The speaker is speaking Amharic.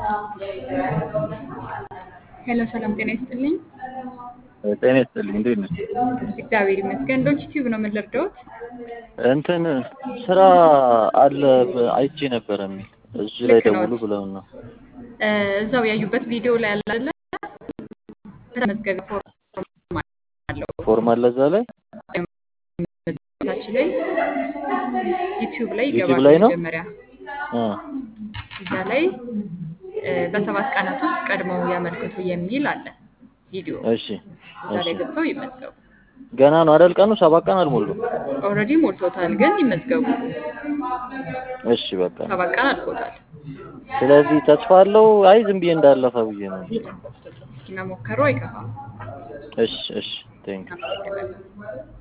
ሄሎ ሰላም ጤና ይስጥልኝ። ጤና ይስጥልኝ እንዴት ነሽ? እግዚአብሔር ይመስገን። ዶንት ዩቲዩብ ነው የምንረዳውት? እንትን ስራ አለ አይቼ ነበር የሚል እዚህ ላይ ልክ ነው። ደውሉ ብለውን ነው። እዛው ያዩበት ቪዲዮ ላይ አለ አይደለ? ተመዝገበ ፎርም አለው። ፎርም አለ እዛ ላይ ታች ላይ ዩቲዩብ ላይ ዩቲዩብ ይገባሉ። ላይ ነው። መጀመሪያ እዛ ላይ በ7 ቀናት ውስጥ ቀድመው ያመልክቱ የሚል አለ ቪዲዮ። እሺ እዛ ላይ ገብተው ይመዝገቡ። ገና ነው አይደል? ቀኑ 7 ቀን አልሞላም። ኦልሬዲ ሞልቶታል ግን ይመዝገቡ። እሺ በቃ 7 ቀን አልፎታል። ስለዚህ ተስፋ አለው። አይ ዝም ብዬ እንዳለፈ ብዬ ነው። እስኪ መሞከሩ አይከፋም። እሺ ቴንክ